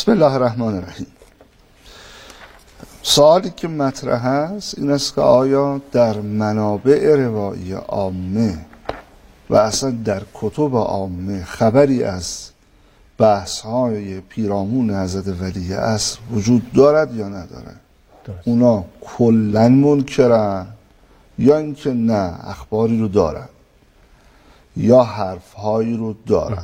بسم الله الرحمن الرحیم. سوالی که مطرح است این است که آیا در منابع روایی عامه و اصلا در کتب عامه خبری از بحث‌های پیرامون حضرت ولی عصر وجود دارد یا ندارد؟ اونا کلاً منکرن یا اینکه نه اخباری رو دارن یا حرفهایی رو دارن؟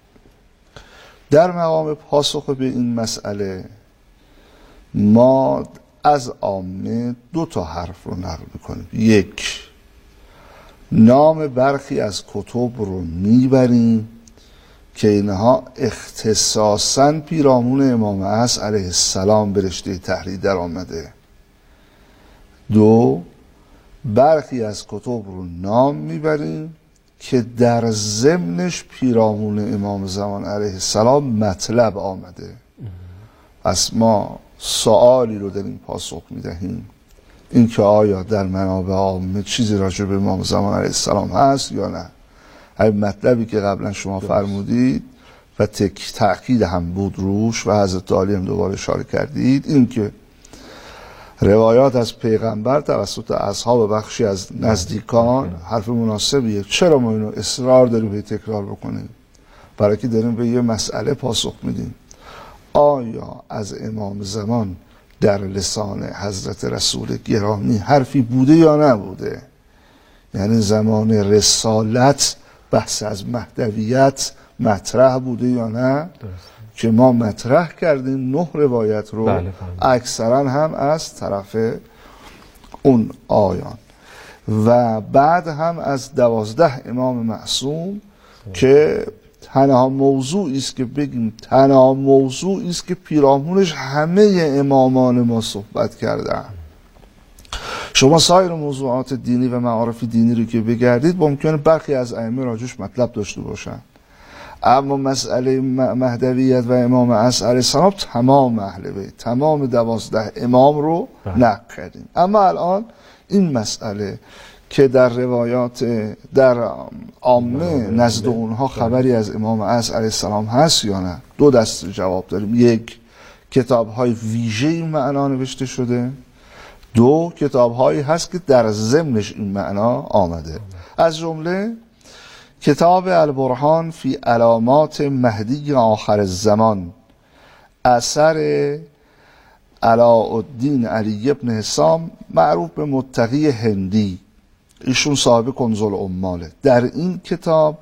در مقام پاسخ به این مسئله ما از عامه دو تا حرف رو نقل میکنیم. یک، نام برخی از کتب رو میبریم که اینها اختصاصاً پیرامون امام عصر علیه السلام به رشته تحریر در آمده. دو، برخی از کتب رو نام میبریم که در ضمنش پیرامون امام زمان علیه السلام مطلب آمده. پس ما سوالی رو در این پاسخ میدهیم اینکه آیا در منابع عامه چیزی راجع به امام زمان علیه السلام هست یا نه. همین مطلبی که قبلا شما فرمودید و تأکید هم بود روش و حضرت عالی هم دوباره اشاره کردید، این که روایات از پیغمبر توسط اصحاب بخشی از نزدیکان حرف مناسبیه. چرا ما اینو اصرار داریم به تکرار بکنیم؟ برای که داریم به یه مسئله پاسخ میدیم. آیا از امام زمان در لسان حضرت رسول گرامی حرفی بوده یا نبوده؟ یعنی زمان رسالت بحث از مهدویت مطرح بوده یا نه؟ که ما مطرح کردیم 9 روایت رو، اکثرا هم از طرف اون آیان و بعد هم از 12 امام معصوم که تنها موضوعی است که بگیم تنها موضوعی است که پیرامونش همه امامان ما صحبت کردن. شما سایر موضوعات دینی و معارف دینی رو که بگردید ممکنه برخی از ائمه راجعش مطلب داشته باشن، اما مسئله مهدویت و امام عصر علیه السلام تمام اهل بیت، تمام 12 امام رو نقل کردیم. اما الان این مسئله که در روایات در عامه نزد اونها خبری از امام عصر علیه السلام هست یا نه، دو دست جواب داریم. یک، کتاب‌های ویژه این معنا نوشته شده. دو، کتاب‌هایی هست که در ضمنش این معنا آمده. از جمله کتاب البرهان فی علامات مهدی آخر الزمان اثر علاءالدین علی ابن حسام معروف به متقی هندی، ایشون صاحب کنز العماله. در این کتاب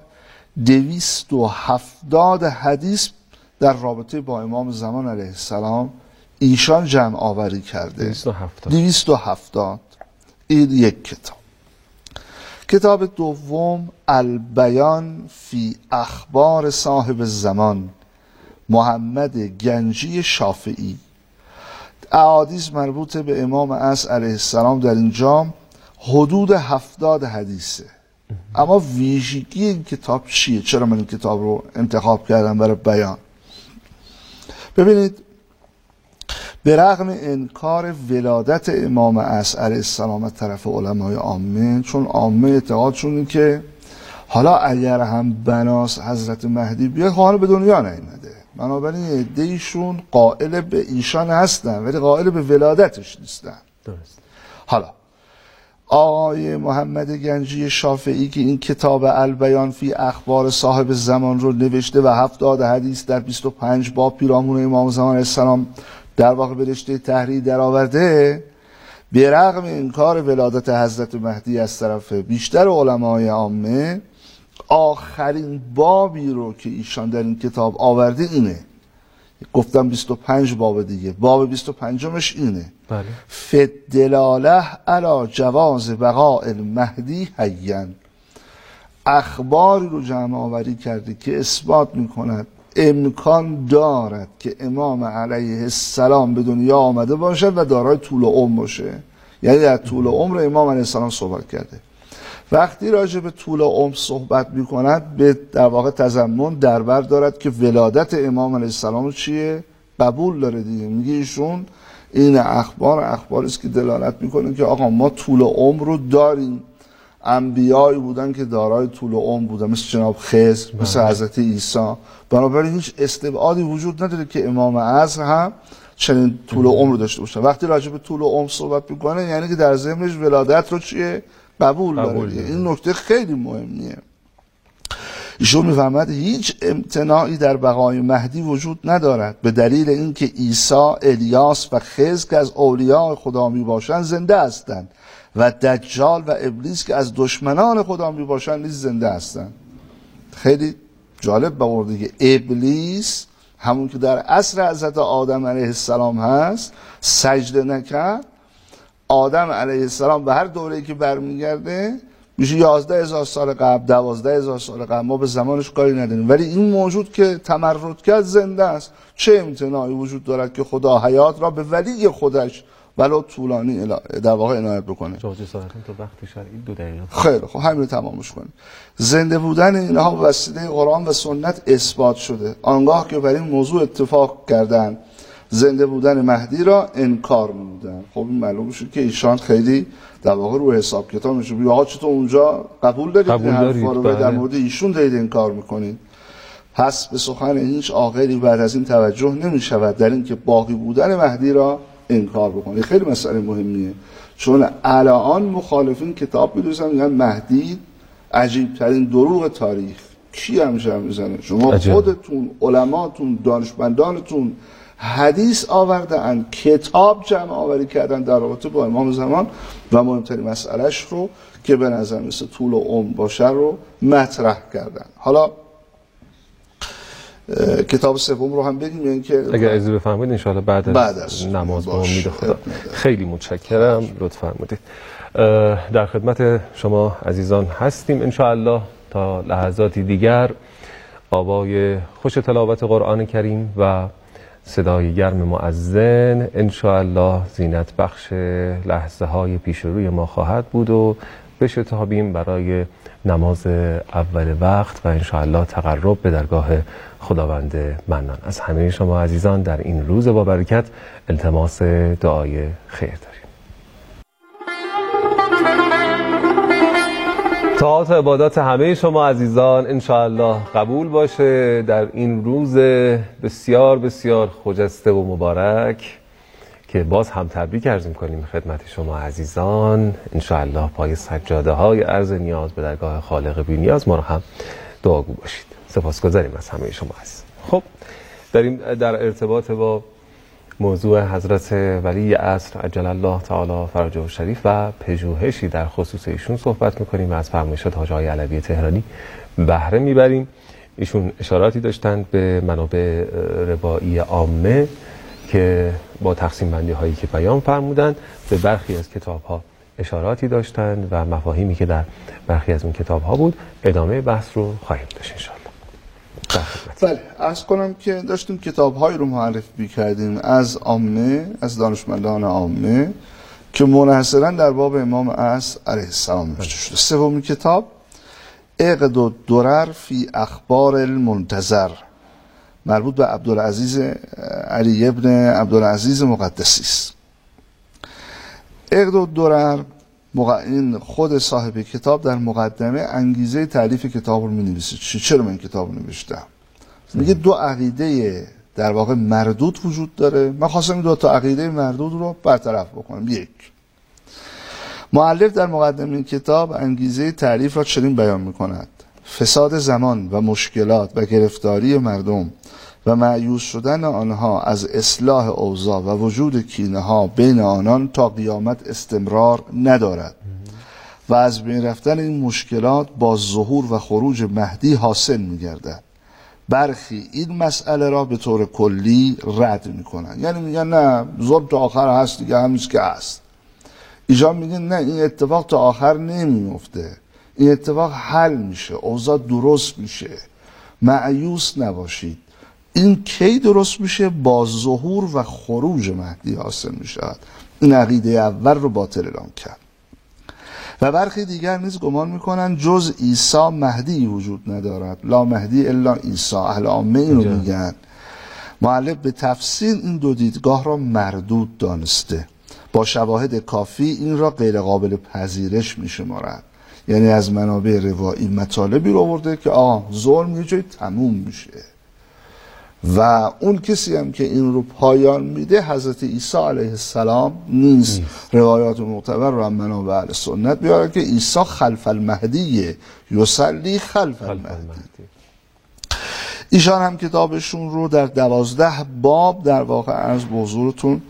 270 حدیث در رابطه با امام زمان علیه السلام ایشان جمع آوری کرده. 270. این یک کتاب. کتاب دوم البیان فی اخبار صاحب الزمان محمد گنجی شافعی، احادیث مربوط به امام عصر علیه السلام در اینجا حدود 70 حدیثه. اما ویژگی این کتاب چیه؟ چرا من این کتاب رو انتخاب کردم برای بیان؟ ببینید، به رغم انکار ولادت امام عصر علیه السلام از طرف علمای عامه، چون عامه اعتقادشون این که حالا اگر هم بناس حضرت مهدی بیاد حالا به دنیا نیامده، بنابراین عده‌ایشون قائل به ایشان هستن ولی قائل به ولادتش نیستن. درست. حالا آقای محمد گنجی شافعی که این کتاب البیان فی اخبار صاحب زمان رو نوشته و 70 حدیث در 25 باب پیرامون امام زمان علیه السلام در واقع به رشته تحریر در آورده، به رغم انکار ولادت حضرت مهدی از طرف بیشتر علمای عامه، آخرین بابی رو که ایشان در این کتاب آورده اینه. گفتم 25 باب دیگه، باب 25مش اینه. بله. فدلاله علی جواز بقاء المهدی حیا، اخباری رو جمع آوری کرده که اثبات میکند امکان دارد که امام علیه السلام به دنیا آمده باشد و دارای طول عمر باشه. یعنی در طول عمر امام علیه السلام صحبت کرده. وقتی راجع به طول عمر صحبت میکند به در واقع تضمن در بر دارد که ولادت امام علیه السلام چیه؟ قبول داره دیگه. میگه ایشون این اخباری است که دلالت میکنه که آقا ما طول عمر رو داریم، انبیایی بودن که دارای طول عمر بودن، مثل جناب خضر، مثل حضرت عیسی. بنابراین هیچ استبعادی وجود نداره که امام عصر هم چنین طول عمر داشته باشه. وقتی راجع به طول عمر صحبت میکنه یعنی که در ضمنش ولادت رو چیه؟ قبول داره. این نکته خیلی مهمیه. ایشون میفهمد هیچ امتناعی در بقای مهدی وجود ندارد به دلیل اینکه عیسی، الیاس و خضر که از اولیاء خدا می باشند زنده هستند و دجال و ابلیس که از دشمنان خدا می باشند نیز زنده هستند. خیلی جالب بورده که ابلیس همون که در عصر حضرت آدم علیه السلام هست سجده نکرد. آدم علیه السلام به هر دوره‌ای که برمیگرده میشه 11,000 سال قبل، 12,000 سال قبل، ما به زمانش کاری نداریم. ولی این موجود که تمرد کرد زنده است. چه امتناعی وجود دارد که خدا حیات را به ولی خودش ولو طولانی در واقع عنایت بکنه. جواب سوالتون تو وقت شرعی 2 دقیقه. خیلی خب همین رو تمامش کنیم. زنده بودن اینها به وسیله قرآن و سنت اثبات شده. آنگاه که بر این موضوع اتفاق کردند زنده بودن مهدی را انکار نمودند. خب این معلوم شد که ایشان خیلی در واقع رو حساب کتاب میشه. آقا چطور اونجا قبول دارید در مورد ایشون دارید انکار میکنید؟ پس به سخن هیچ عاقلی بعد از این توجه نمیشود در اینکه باقی بودن مهدی را انکار بکنه. خیلی مسئله مهمیه، چون الان مخالفین کتاب می‌نویسن میگن مهدی عجیب ترین دروغ تاریخ. کی همشه میزنه؟ شما خودتون، علماتون، دانشمندانتون حدیث آوردن، کتاب جمع آوری کردن در رابطه با امام زمان و مهمترین مسئلهش رو که به نظر مثل طول و عمر باشه رو مطرح کردن. حالا کتاب سوم رو هم بگیم یعنی که اگر اجازه بفرمایید ان شاءالله بعد از نماز با امید خدا. خیلی متشکرم، لطف فرمودید. در خدمت شما عزیزان هستیم ان شاءالله تا لحظاتی دیگر. آوای خوش تلاوت قرآن کریم و صدای گرم مؤذن ان شاءالله زینت بخش لحظه های پیش روی ما خواهد بود و بشتابیم برای نماز اول وقت و ان شاءالله تقرب به درگاه خداوند منان. از همه شما عزیزان در این روز با برکت التماس دعای خیر داریم. طاعات و عبادات همه شما عزیزان ان شاءالله قبول باشه در این روز بسیار بسیار خجسته و مبارک که باز هم تبریک عرض می‌کنیم خدمت شما عزیزان. ان شاءالله پای سجاده های عرض نیاز به درگاه خالق بی نیاز ما رو هم دعاگو باشید. سپاسگزاریم از همه شما عزیز. خب داریم در ارتباط با موضوع حضرت ولی عصر عجل الله تعالی فرجه شریف و پژوهشی در خصوص ایشون صحبت میکنیم و از فرمایشات حاج آقای علوی تهرانی بهره میبریم. ایشون اشاراتی داشتند به منابع روایی عامه که با تقسیم بندی هایی که بیان فرمودند، به برخی از کتاب ها اشاراتی داشتند و مفاهیمی که در برخی از اون کتاب ها بود. ادامه بحث رو خواهیم داشت ان شاء الله. بله، عرض کنم که داشتیم کتاب‌هایی رو معرفی کردیم از عامه، از دانشمندان عامه که منحصراً در باب امام عصر علیه السلام نوشته شده. سومین کتاب عقد الدرر فی اخبار المنتظر مربوط به عبدالعزیز علی ابن عبدالعزیز مقدسی است. عقد الدرر این خود صاحب کتاب در مقدمه انگیزه تالیف کتاب رو می‌نویسه. چرا من کتاب رو نوشتم؟ میگه 2 عقیده در واقع مردود وجود داره. من خواستم این 2 تا عقیده مردود رو برطرف بکنم. یک، مؤلف در مقدمه این کتاب انگیزه تالیف را چنین بیان می‌کند: فساد زمان و مشکلات و گرفتاری مردم و مایوس شدن آنها از اصلاح اوضاع و وجود کینه ها بین آنان تا قیامت استمرار ندارد و از بین رفتن این مشکلات با ظهور و خروج مهدی حاصل می‌گردد. برخی این مسئله را به طور کلی رد می‌کنند، یعنی میگن نه ظلم تا آخر هست دیگه، همیشه که هست. ایشان میگن نه، این اتفاق تا آخر نمیفته، این اتفاق حل میشه، اوضاع درست میشه، مایوس نباشید. این کی درست میشه؟ با ظهور و خروج مهدی حاصل میشه. این عقیده اول رو باطل اعلام کرد. و برخی دیگر نیز گمان میکنن جز عیسی مهدی وجود ندارد، لا مهدی الا عیسی. اهل عامه اینو میگن. مؤلف به تفصیل این 2 دیدگاه را مردود دانسته، با شواهد کافی این را غیر قابل پذیرش میشمارد. یعنی از منابع روایی مطالبی رو آورده که ظلم یه جایی تموم میشه و اون کسی هم که این رو پایان میده حضرت عیسی علیه السلام نیست. روایات معتبر رو هم منابع اهل سنت بیاره که عیسی خلف المهدیه، یصلی خلف المهدی. ایشان هم کتابشون رو در 12 باب در واقع عرض به حضورتون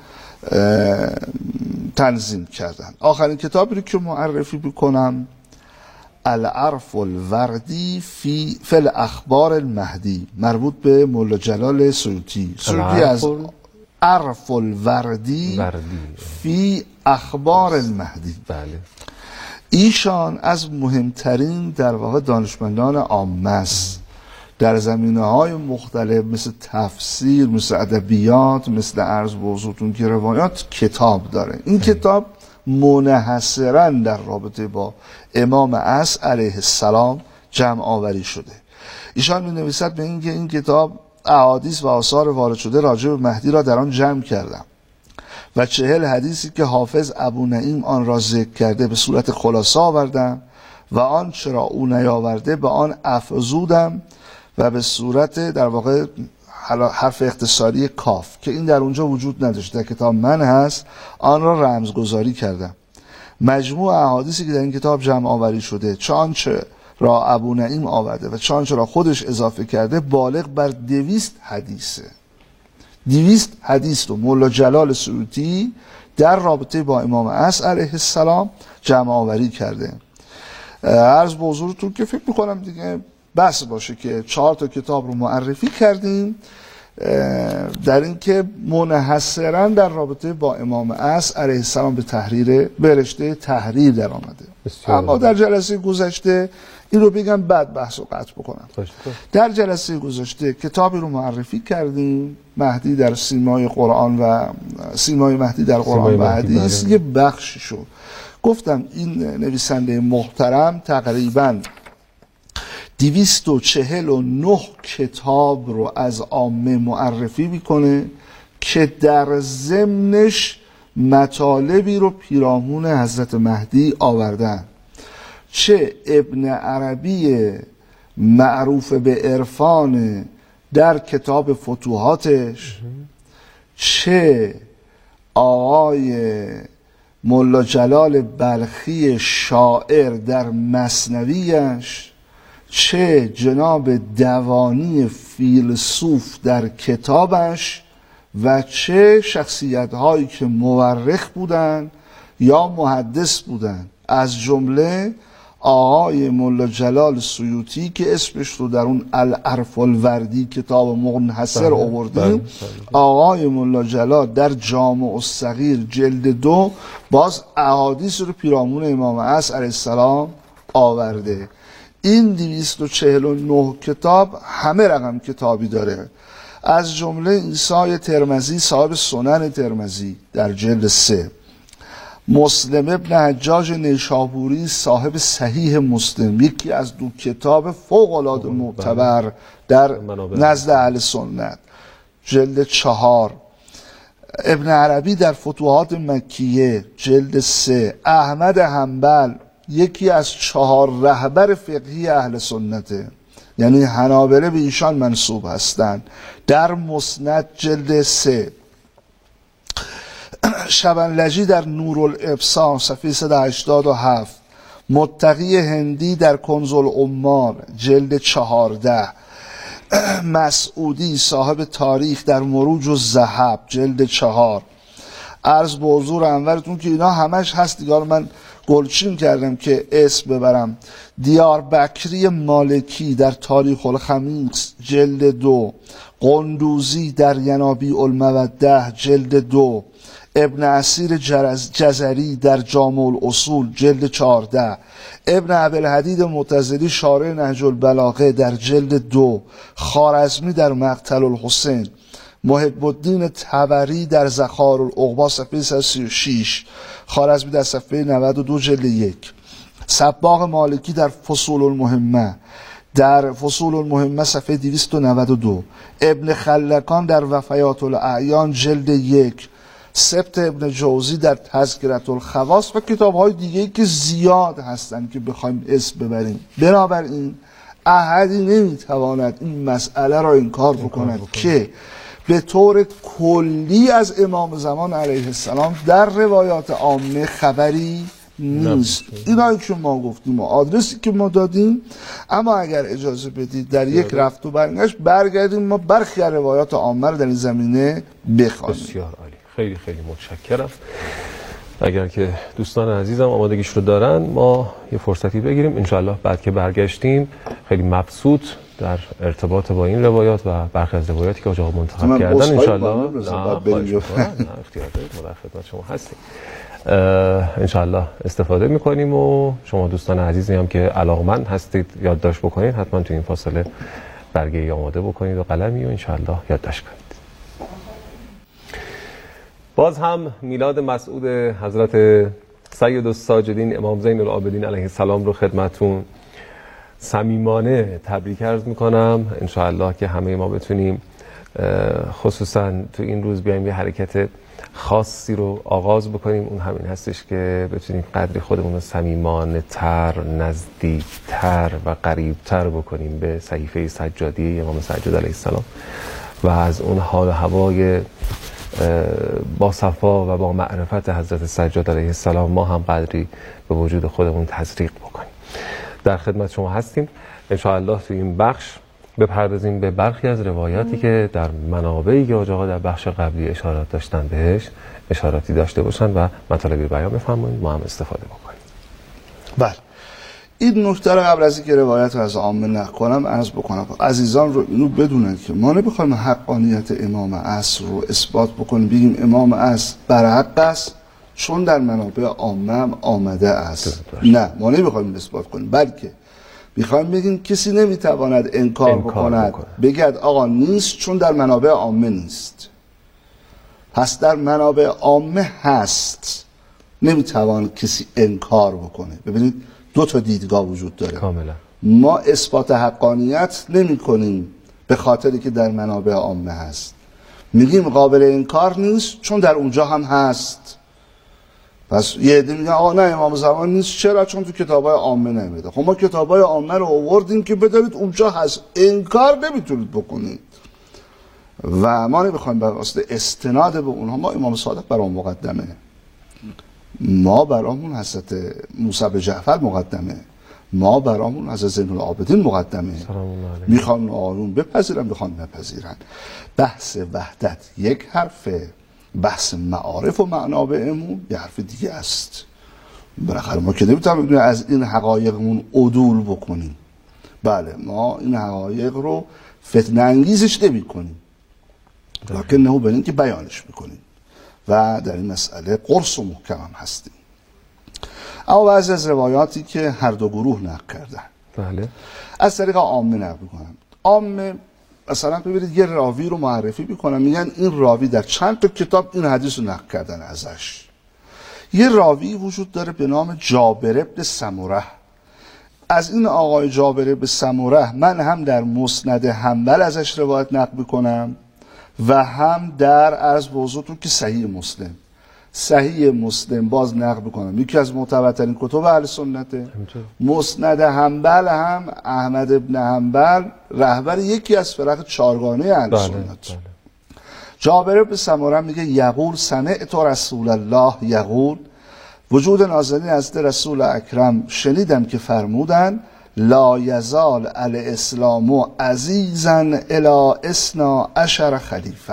تنظیم کردن. آخرین کتابی رو که معرفی بکنم العرف الوردی فی الاخبار المهدی، مربوط به مولا جلال سیوطی. سیوطی از عرف الوردی فی اخبار المهدی. بله. ایشان از مهمترین در واقع دانشمندان عامه است در زمینه‌های مختلف، مثل تفسیر، مثل ادبیات، مثل عرض به حضورتون که روایات کتاب داره. این کتاب منحصراً در رابطه با امام عصر علیه السلام جمع آوری شده. ایشان می‌نویسد به اینکه این کتاب احادیث و آثار وارد شده راجع به مهدی را در آن جمع کردم و 40 حدیثی که حافظ ابو نعیم آن را ذکر کرده به صورت خلاصه آوردم و آن چرا او نیاورده به آن افزودم و به صورت در واقع حرف اختصاری کاف که این در اونجا وجود نداشت، در کتاب من هست، آن را رمزگذاری کردم. مجموع احادیثی که در این کتاب جمع آوری شده، چانچه را ابو نعیم آورده و چانچه را خودش اضافه کرده، بالغ بر 200 حدیثه. 200 حدیث رو مولا جلال سیوطی در رابطه با امام عصر علیه السلام جمع آوری کرده. عرض به حضورتون که فکر میکنم دیگه بس باشه که 4 تا کتاب رو معرفی کردیم در این که منحصراً در رابطه با امام عصر علیه السلام به رشته تحریر در آمده. اما در جلسه گذشته این رو بگم بعد بحث رو قطع بکنم. در جلسه گذشته کتابی رو معرفی کردیم، مهدی در سیمای قرآن و سیمای مهدی در قرآن و حدیث. یه بخشی شد گفتم این نویسنده محترم تقریباً 249 کتاب رو از عامه معرفی میکنه که در ضمنش مطالبی رو پیرامون حضرت مهدی آوردن. چه ابن عربی معروف به عرفان در کتاب فتوحاتش، چه آقای مولا جلال بلخی شاعر در مثنویش، چه جناب دوانی فیلسوف در کتابش و چه شخصیت هایی که مورخ بودن یا محدث بودن، از جمله آقای مولا جلال سیوطی که اسمش رو در اون العرف الوردی کتاب منحصر آوردیم. آقای مولا جلال در جامع الصغیر جلد 2 باز احادیث رو پیرامون امام عصر علیه السلام آورده. این 249 کتاب همه رقم کتابی داره، از جمله عیسی ترمذی صاحب سنن ترمذی در جلد 3، مسلم ابن حجاج نیشابوری صاحب صحیح مسلم، یکی از 2 کتاب فوق العاده معتبر در نزد اهل سنت، جلد 4، ابن عربی در فتوحات مکیه جلد 3، احمد حنبل یکی از 4 رهبر فقهی اهل سنته، یعنی حنابله به ایشان منسوب هستند، در مسند جلد 3، شبنلجی در نورالابصار صفحه 187، متقی هندی در کنز العمال جلد 14، مسعودی صاحب تاریخ در مروج الذهب جلد 4، عرض به حضور انورتون که اینا همش هست دیگه، من گلچین کردم که اسم ببرم، دیاربکری مالکی در تاریخ الخمیس جلد 2، قندوزی در ینابیع الموده جلد 2، ابن اسیر جزری در جامع الاصول جلد 14، ابن ابوالحدید معتزلی شارح نهج البلاغه در جلد 2، خوارزمی در مقتل الحسین، محب الدین طبری در زخار العقبی صفحه 136، خوارزمی در صفحه 92 جلد 1، صباغ مالکی در فصول المهمه در فصول المهمه صفحه 292، ابن خلکان در وفیات الاعیان جلد 1، سبت ابن جوزی در تذکرة الخواص و کتاب‌های دیگه‌ای که زیاد هستند که بخوایم اسم ببریم. بنابراین احدی نمیتواند این مسئله را انکار بکند که به طور کلی از امام زمان علیه السلام در روایات عامه خبری نیست. اینایی که ما گفتیم و آدرسی که ما دادیم، اما اگر اجازه بدید در یک رفت و برگشت برگردیم ما برخی از روایات عامه رو در این زمینه بخوانیم. بسیار عالی، خیلی خیلی متشکرم. اگر که دوستان عزیزم آمادگیش رو دارن ما یه فرصتی بگیریم انشاءالله. بعد که برگشتیم خیلی مبسوط در ارتباط با این روایات و برخی از روایاتی که آقا منتخب کردن انشاءالله. نه اختیار دارید، ما در خدمت شما هستیم. انشاءالله استفاده میکنیم و شما دوستان عزیزی هم که علاقمند هستید یادداشت بکنید، حتما تو این فاصله برگه آماده بکنید و قلمی و انشاءالله یادداشت کنید. باز هم میلاد مسعود حضرت سید الساجدین امام زین العابدین علیه السلام رو خدمتون صمیمانه تبریک عرض میکنم. انشاءالله که همه ما بتونیم خصوصا تو این روز بیایم یه حرکت خاصی رو آغاز بکنیم. اون همین هستش که بتونیم قدری خودمون رو صمیمانه تر، نزدیک تر و قریب تر بکنیم به صحیفه سجادی امام سجاد علیه السلام و از اون حال و هوای با صفا و با معرفت حضرت سجاد علیه السلام ما هم قدری به وجود خودمون تزریق بکنیم. در خدمت شما هستیم انشاءالله. تو این بخش بپردازیم به برخی از روایاتی که در منابعی که آقا در بخش قبلی اشارات داشتن بهش اشاراتی داشته باشن و مطالبی بیان بفرمایید ما هم استفاده بکنیم. بله، این نکته رو قبل از اینکه روایت رو از عامه نقل کنم عرض بکنم عزیزان رو اینو بدونن که ما نمیخوایم حقانیت امام عصر رو اثبات بکنیم بگیم امام عصر برحق است چون در منابع عامه هم آمده است. نه، ما نمیخوایم اثبات کنیم، بلکه میخوایم بگیم کسی نمیتواند انکار بکند بگید آقا نیست چون در منابع عامه نیست. پس در منابع عامه هست، نمیتوان کسی انکار بکنه. ببینید دو تا دیدگاه وجود داره. کاملا ما اثبات حقانیت نمی کنیم به خاطری که در منابع عامه هست، میگیم قابل انکار نیست چون در اونجا هم هست. پس یه عده میگن آقا نه امام زمان نیست، چرا؟ چون تو کتابای عامه نمیده. خب ما کتابای عامه رو آوردیم که بدارید اونجا هست، انکار نمیتونید بکنید و ما نمیخوایم بر واسطه استناد به اونها ما امام صادق برام مقدمه، ما برامون حضرت موسی به جعفر مقدمه، ما برامون حضرت زین العابدین مقدمه. میخوان آروم بپذیرن میخوان نپذیرن. بحث وحدت یک حرفه، بحث معارف و منابعمون یه حرف دیگه است. بالاخره ما که نمیتونیم از این حقایقمون عدول بکنیم. بله ما این حقایق رو فتنه انگیزش نمی کنیم، لکن نه بریم که بیانش میکنیم و در این مسئله قرص و محکم هم هستیم. اما بعضی از روایاتی که هر دو گروه نقل کردن بله از طریق عامه نقل میکنن. عامه مثلا ببینید یه راوی رو معرفی میکنن میگن این راوی در چند تا کتاب این حدیث رو نقل کردن ازش. یه راوی وجود داره به نام جابر بن سمره. از این آقای جابر بن سمره من هم در مسند حنبل ازش روایت نقل میکنم و هم در عرض به حضورتون که صحیح مسلم باز نقل میکنم، یکی از معتبرترین کتب اهل سنته. مسند حنبل هم احمد ابن حنبل رهبر یکی از فرق چارگانه اهل سنت. جابر بن سمره میگه یقول سمعت رسول الله یقول، وجود نازنین از رسول اکرم شنیدم که فرمودن لا یزال الاسلام عزیزا الی 12 خلیفه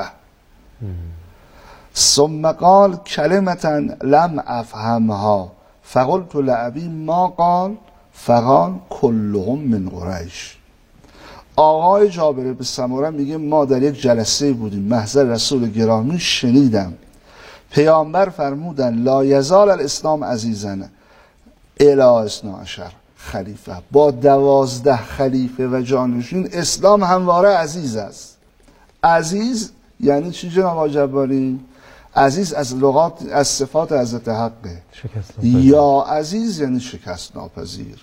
ثم قال کلمتا لم افهمها فقلت لابی ما قال فقال كلهم من قریش. آقای جابر بن سمره میگه ما در یک جلسه بودیم محضر رسول گرامی، شنیدم پیامبر فرمودن لا یزال الاسلام عزیزا الی 12 خلیفه، با 12 خلیفه و جانشین اسلام همواره عزیز است. عزیز یعنی چی جناب آقای جباری؟ عزیز از لغات از صفات حضرت حقه، یا عزیز یعنی شکست ناپذیر.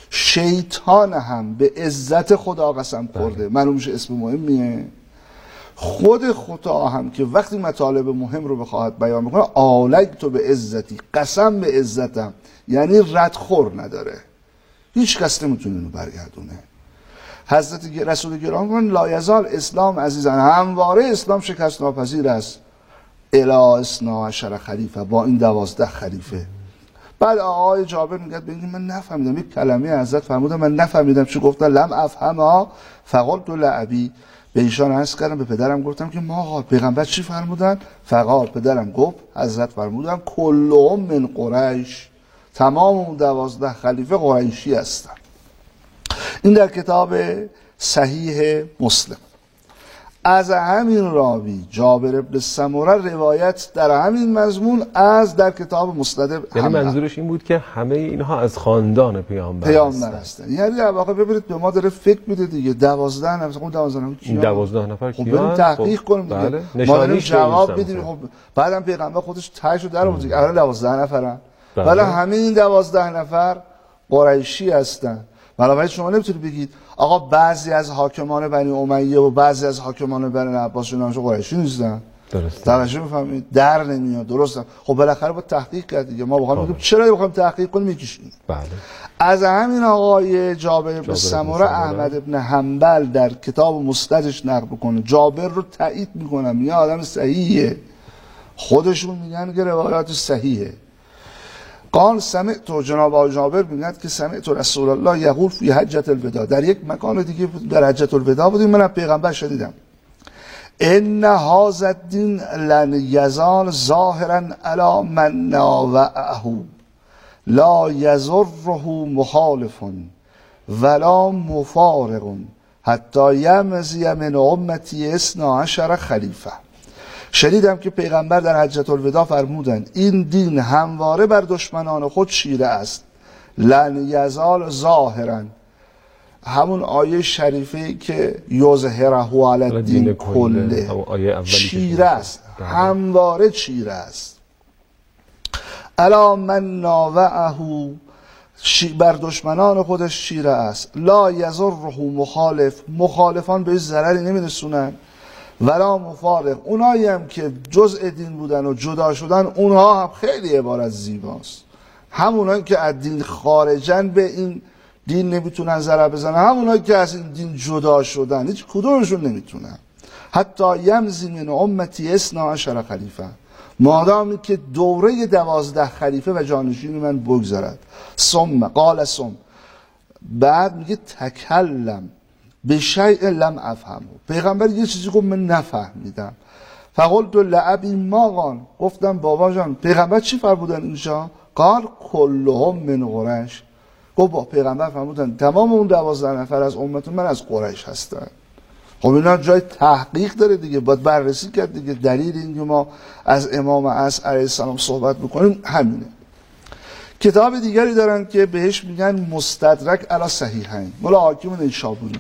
شیطان هم به عزت خدا قسم خورده، معلوم میشه اسم مهمیه. خود خدا هم که وقتی مطالب مهم رو بخواهد بیان بکنه، آلگت به عزتی، قسم به عزتم، یعنی ردخور نداره، هیچ کس نمیتونه اینو برگردونه. حضرت رسول گرامی میگن لا یزال اسلام عزیزا، همواره اسلام شکست ناپذیر است، الی 12 خلیفه، با این 12 خلیفه. بعد آقای جابر میگه ببین من نفهمیدم، یک کلمه حضرت فرمودن من نفهمیدم چی گفتن، لم افهمها فقلت لابی، به ایشان عرض کردم، به پدرم گفتم که ما آقا پیغمبر چی فرمودن؟ فقال، پدرم گفت حضرت فرمودن کلهم من قریش، تمام اون 12 خلیفه قریشی هستن. این در کتاب صحیح مسلم. از همین راوی جابر بن سمره روایت در همین مضمون از در کتاب مسند، یعنی منظورش این بود که همه اینها از خاندان پیامبر هستن. یعنی در واقع ببینید به ما داره فکر میده دیگه، 12 نفر، اون 12 نفر کیان؟ 12 نفر کیان؟ خب بریم تحقیق کنیم دیگه. بله. ما داریم جواب میدیم. خب بعدم پیغمبر خودش تاشو در آورد دیگه، اولا 12 نفرن. ولی همه این 12 نفر قریشی هستن. بنابراین شما نمیتونید بگید آقا بعضی از حاکمان بنی امیه و بعضی از حاکمان بنی عباس اینا قریشی نیستن. درسته. توجه بفهمید، در نمیاد. درسته. خب بالاخره با تحقیق کرد دیگه. ما بخوام بگیم چرا بخوام تحقیق کنیم یکیش اینه. بله. از همین آقای جابر بن سمره احمد بن حنبل در کتاب مسندش نقل بکنه، جابر رو تایید میکنم، یه آدم صحیحه، خودشون میگن که روایات صحیحه. قال سمعت، جناب آقای جابر میگن که سمعت رسول الله یقول فی حجة الوداع، در یک مکان دیگه در حجة الوداع بودیم، من از پیغمبر شنیدم ان هذا الدین لن یزال ظاهرا علی من ناوعه لا یضره مخالف ولا مفارق حتی یمضی من امتی 12 خلیفه. شنیدم که پیغمبر در حجة الوداع فرمودند این دین همواره بر دشمنان خود چیره است، لن یزال ظاهرا، همون آیه شریفه که یظهره علی الدین کله، چیره است، همواره چیره است. الا من ناوعه، بر دشمنان خودش چیره است، لا یضره مخالف، مخالفان به ضرری نمیرسونن، ولا مفارق، اونایی هم که جزء دین بودن و جدا شدن اونها هم خیلی عبارت زیباست، همونایی که از دین خارجن به این دین نمیتونن ضرر بزنن، همونایی که از این دین جدا شدن هیچ کدومشون نمیتونن. حتی یمضی من امتی 12 خلیفه، مادامی که دوره 12 خلیفه و جانشین من بگذرد. ثم قال ثم، بعد میگه تکلم به شیء لم افهمه، پیغمبر یه چیزی گفت من نفهمیدم. فقلت لابی ما قال، گفتم بابا جان پیغمبر چی فرمودن اینجا؟ قال کلهم من قریش، گفت با پیغمبر فرمودن تمام اون 12 نفر از امت من از قریش هستن. خب اینا جای تحقیق داره دیگه، باید بررسی کرد دیگه. دلیل این که ما از امام عصر علیه السلام صحبت بکنیم همینه. کتاب دیگری دارن که بهش میگن مستدرک علی صحیحین، مال حاکم نیشابوری.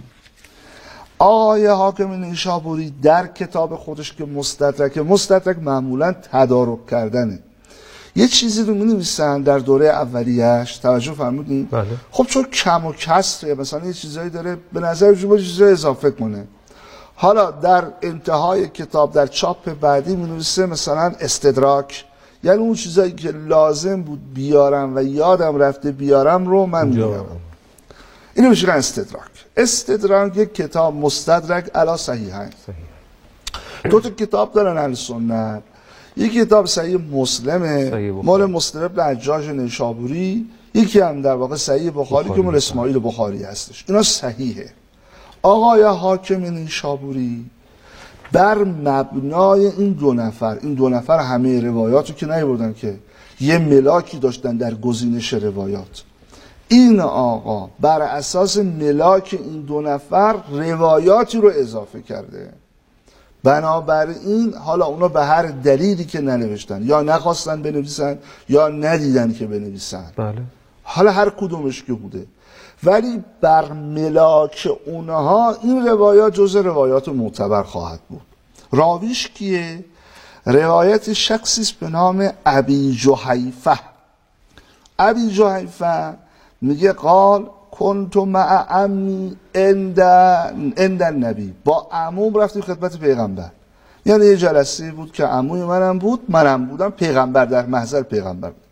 آقای حاکم نیشابوری در کتاب خودش که مستدرک معمولا تدارک کردنه، یه چیزی رو می‌نویسن در دوره اولیه‌اش، توجه فرمودین؟ بله. خب چون کم و کسره، مثلا یه چیزایی داره به نظر شما چیزای اضافه کنه، حالا در انتهای کتاب در چاپ بعدی می‌نویسه مثلا استدراک، یعنی اون چیزایی که لازم بود بیارم و یادم رفته بیارم رو من میارم. اینو میشه استدراک. استدراک یک کتاب مستدرک علی صحیحین. دو تا کتاب دارن اهل سنت، یک کتاب صحیح مسلمه مال مسلم ابن حجاج نیشابوری، یکی هم در واقع صحیح بخاری که مال اسماعیل بخاری هستش. اینا صحیحه. آقای حاکم نیشابوری بر مبنای این دو نفر همه روایاتو که نیاوردن که یه ملاکی داشتن در گزینش روایات، این آقا بر اساس ملاک این 2 نفر روایاتی رو اضافه کرده. بنابراین حالا اونا به هر دلیلی که ننوشتن، یا نخواستن بنویسن یا ندیدن که بنویسن، بله، حالا هر کدومش که بوده، ولی بر ملاک اونها این روایات جز روایات معتبر خواهد بود. راویش کیه؟ روایت شخصی است به نام ابی جحیفه. ابی جحیفه میگه قال کنت مع عمی عند النبی، با عموم رفتیم خدمت پیغمبر. یعنی یه جلسه بود که عموی منم بود، منم بودم، پیغمبر در محضر پیغمبر بود.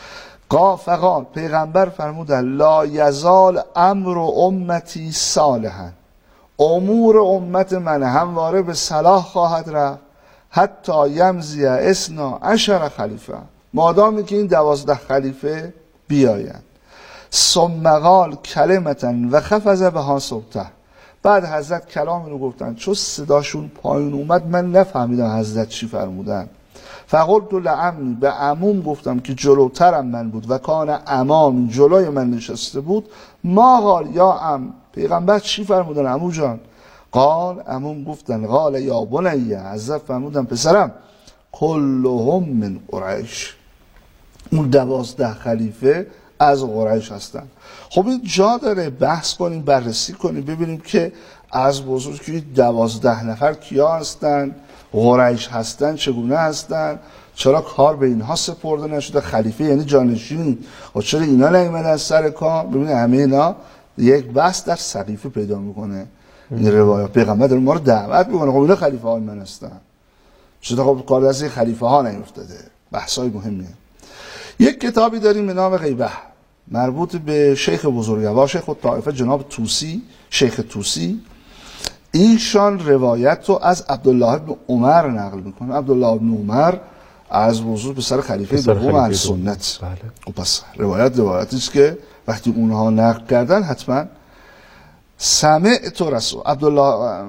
فقال پیغمبر فرمودن لا یزال امر امتی صالحا، امور امت من همواره به صلاح خواهد رفت حتی یمضی 12 خلیفه، مادامی که این 12 خلیفه بیایند. ثم قال کلمتا و خفض بها صوته، بعد حضرت کلامی رو گفتن چون صداشون پایین اومد من نفهمیدم حضرت چی فرمودن. فقلت لعمی، به عموم گفتم که جلوترم من بود و کان امام جلوی من نشسته بود. ما قال یا عم، پیغمبر چی فرمودن عمو جان؟ قال عموم گفتن قال یا بنیه، حضرت فرمودن پسرم کلهم من قریش، اون 12 خلیفه از قریش هستن. خب این جا داره بحث کنیم، بررسی کنیم، ببینیم که از بزرگ که 12 نفر کیا هستن، قریش هستن، چگونه هستن، چرا کار به اینها سپرده نشده، خلیفه یعنی جانشین، و چرا اینا نیامدن سر کار. ببینید همه اینا یک بحث در سقیفه پیدا میکنه. این روایات پیغمبر داره ما رو دعوت میکنه، خب اینا خلیفه های من هستن، چرا خب کار دست خلیفه ها نیفتاده. بحث های مهمیه. یک کتابی داریم به نام غیبه، مربوط به شیخ بزرگوار، شیخ الطائفه جناب طوسی، شیخ طوسی. ایشان روایت رو از عبدالله بن عمر نقل میکنه. عبدالله بن عمر از بزرگ پسر خلیفه دوم اهل سنت. خب پس روایتی است که وقتی اونها نقل کردن حتما سمعت رسول عبدالله،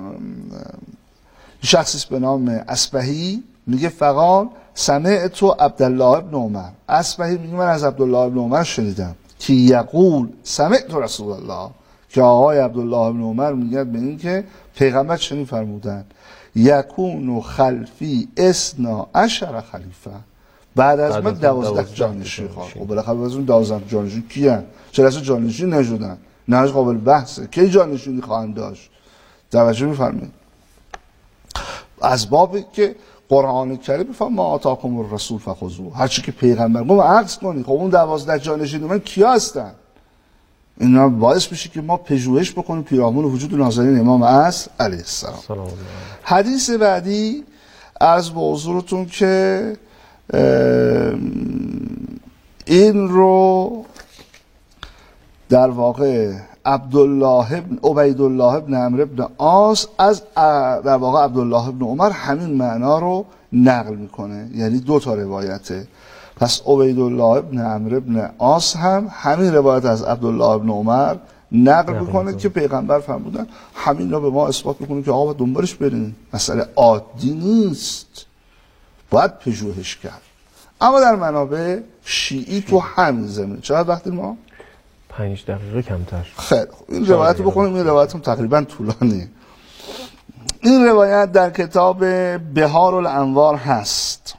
شخصی به نام اصبهی میگه فقال سمعت عبدالله بن عمر، اصبهی میگه من از عبدالله بن عمر شنیدم که یقول سمعت رسول الله، که آقای عبدالله بن عمر میگه به این که پیغمبر چنین فرمودن یکون خلفی 12 خلیفه، بعد از من 12 جانشین خواهد. خب بالاخره از اون 12 جانشین کیان؟ چرا اصلا جانشین نشدن؟ نه قابل بحثه کی جانشینی خواهند داشت. توجه می‌فرمایید. از بابی که قرآن کریم میفهم ما آتاکم الرسول فخذوه، هر چی که پیغمبر گفت عکس کنید. خب اون 12 جانشین من کیا هستن؟ اینا باعث میشه که ما پژوهش بکنیم پیرامون وجود نازنین امام عصر علیه السلام. حدیث بعدی از به حضورتون که این رو در واقع عبیدالله بن عمرو بن عاص از در واقع عبدالله بن عمر همین معنا رو نقل میکنه، یعنی 2 تا روایته. پس عبیدالله بن عمرو بن عاص هم همین روایت از عبدالله بن عمر نقل میکنه که پیغمبر فرمودن. همین رو به ما اثبات میکنه که آقا دنبالش برین، مسئله عادی نیست، باید پژوهش کرد. اما در منابع شیعی تو همین زمینه چقدر وقتی ما 5 دقیقه کمتر. خیلی خوب این روایت رو بخونیم. این روایت هم تقریبا طولانیه. این روایت در کتاب بهار الانوار هست،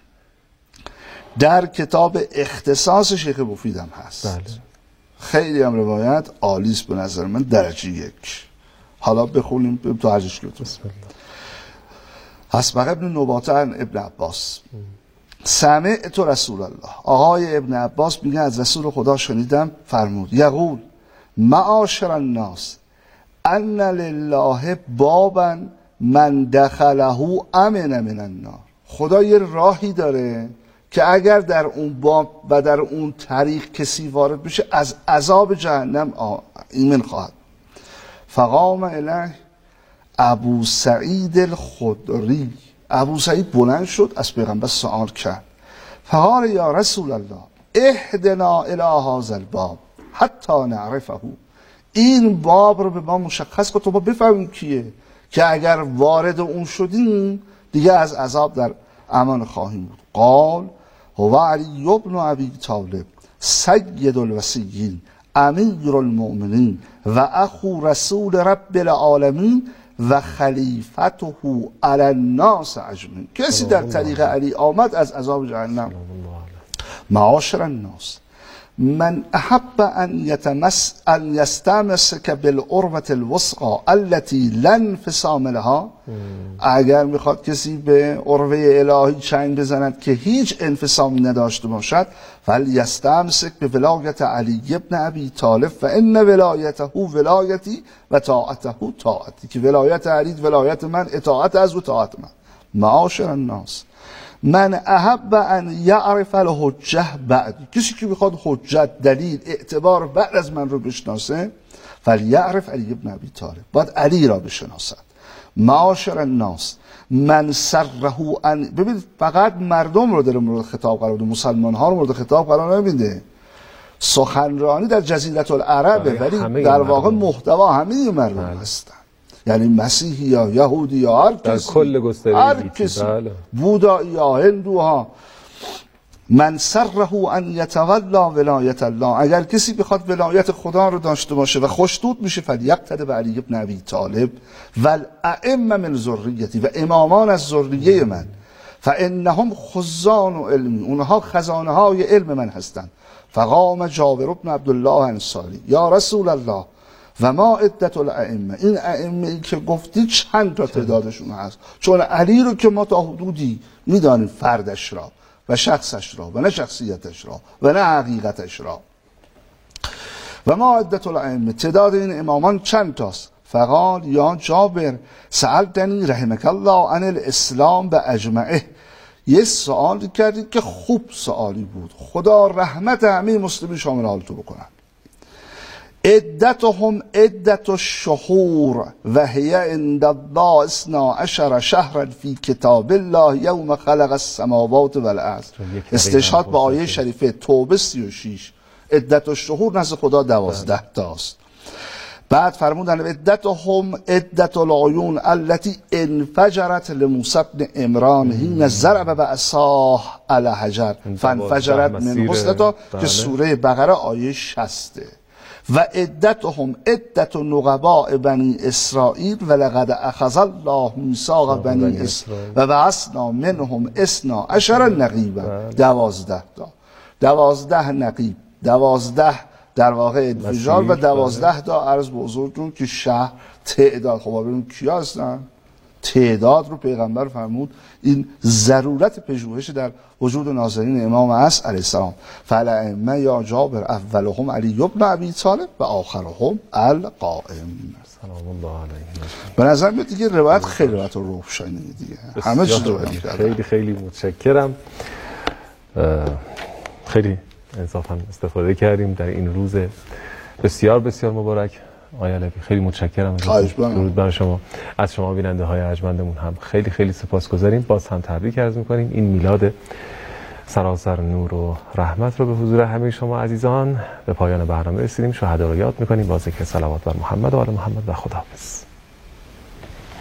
در کتاب اختصاص شیخ مفید هم هست. بله. خیلی هم روایت عالی است به نظر من، درجه 1. حالا بخونیم تو هرجش لطفا. بسم الله. حسبق ابن نباته ابن عباس سمعت رسول الله، آقای ابن عباس میگه از رسول خدا شنیدم فرمود یقول معاشر الناس ان لله بابا من دخله امن من النار، خدا یه راهی داره که اگر در اون باب و در اون طریق کسی وارد بشه از عذاب جهنم ایمن خواهد. فقام الیه ابو سعید الخدری، ابو سعید بلند شد از پیغمبر سوال کرد. فقال یا رسول الله اهدنا الی هذا الباب حتی نعرفه، این باب رو به ما مشخص کن تا ما بفهمیم کیه، که اگر وارد اون شدیم دیگه از عذاب در امان خواهیم بود. قال هو علی ابن ابی طالب سید الوصیین امیر المؤمنین و اخو رسول رب العالمین و خلیفته علی الناس اجمعین، کسی در طریق علی آمد از عذاب جهنم. معاشر الناس من احب ان یستمسک بالعروة الوثقی التي لا انفصام لها، اگر میخواد کسی به عروه الهی چنگ بزند که هیچ انفصامی نداشته باشد، فلیستمسک به ولایت علی ابن ابی طالب فان ولایته ولایتی و طاعته طاعتی، که ولایت علی ولایت من، اطاعت از او طاعت من. معاشر الناس، من احب ان یعرف الحجه بعد، کسی که میخواد حجت، دلیل، اعتبار بعد از من رو بشناسه، فلیعرف علی ابن ابی طالب، باید علی را بشناسد. معاشر الناس، من سره ان، ببینید فقط مردم رو در مورد خطاب قرار بده، مسلمان ها رو مورد خطاب قرار نمیده. سخنرانی در جزیره العرب، ولی در واقع محتوا همه مردم هستن، یعنی مسیحی یا یهودی یا هر در کسی، کل گستره هر کسی، بودایی یا هندوها. من سره ان یتولا ولایت الله، اگر کسی بخواد ولایت خدا رو داشته باشه و خوشنود میشه، فلیقتدی به علی ابن ابی طالب و الائمه من ذریتی، و امامان از ذریه من، فانهم خزان و علمی، اونها خزانه های علم من هستند. فقام جابر بن عبدالله انصاری، یا رسول الله و ما عدت الائمه، این ائمه ای که گفتی چند تا تعدادشون هست؟ چون علی رو که ما تا حدودی میدانیم فردش را و شخصش را و نه شخصیتش را و نه حقیقتش را. و ما عدت الائمه، تعداد این امامان چند تاست؟ فقال یا جابر سألتنی رحمک الله عن الاسلام به اجمعه، یه سوالی کردی که خوب سوالی بود، خدا رحمت همه مسلمین شامل حال تو بکنن. عدتهم عدت الشهور و هی عند الله 12 شهرا فی کتاب الله یوم خلق السماوات والارض. استشهاد با آیه شریفه توبه 36. عدت الشهور نزد خدا 12 تاست. بعد فرمودن عدتهم عدت العیون التي انفجرت لموسی بن عمران حين ضرب بعصاه علی حجر فانفجرت من حسنها، که سوره بقره آیه 60. و عدتهم عدت نقباء بنی اسرائیل و لقد اخذ الله میثاق بنی اسرائیل و بعثنا منهم 12 نقیبا. 12 تا، 12 نقیب، 12 در واقع انفجار و 12 تا عرض به حضورتون که شهر تعداد. خب ببینیم کیا هستن؟ تعداد رو پیغمبر فرمود این ضرورت پژوهش در وجود ناظرین امام عصر علیه السلام. فالائمه یا جابر اولهم علی ابن ابی طالب و آخرهم القائم. سلام الله علیه. به نظر میاد دیگه روایت خیلی روایت روشنه دیگه، همه چیز رو خیلی خیلی متشکرم. خیلی انصافا استفاده کردیم در این روز بسیار بسیار مبارک. آقای علوی خیلی متشکرم. درود بر شما. از شما بیننده های ارجمندمون هم خیلی خیلی سپاسگزاریم. باز هم تبریک عرض می‌کنیم این میلاد سراسر نور و رحمت رو به حضور همه شما عزیزان. به پایان برنامه رسیدیم. شهدا رو یاد می‌کنیم با ذکر صلوات بر محمد و آل محمد و خداحافظ.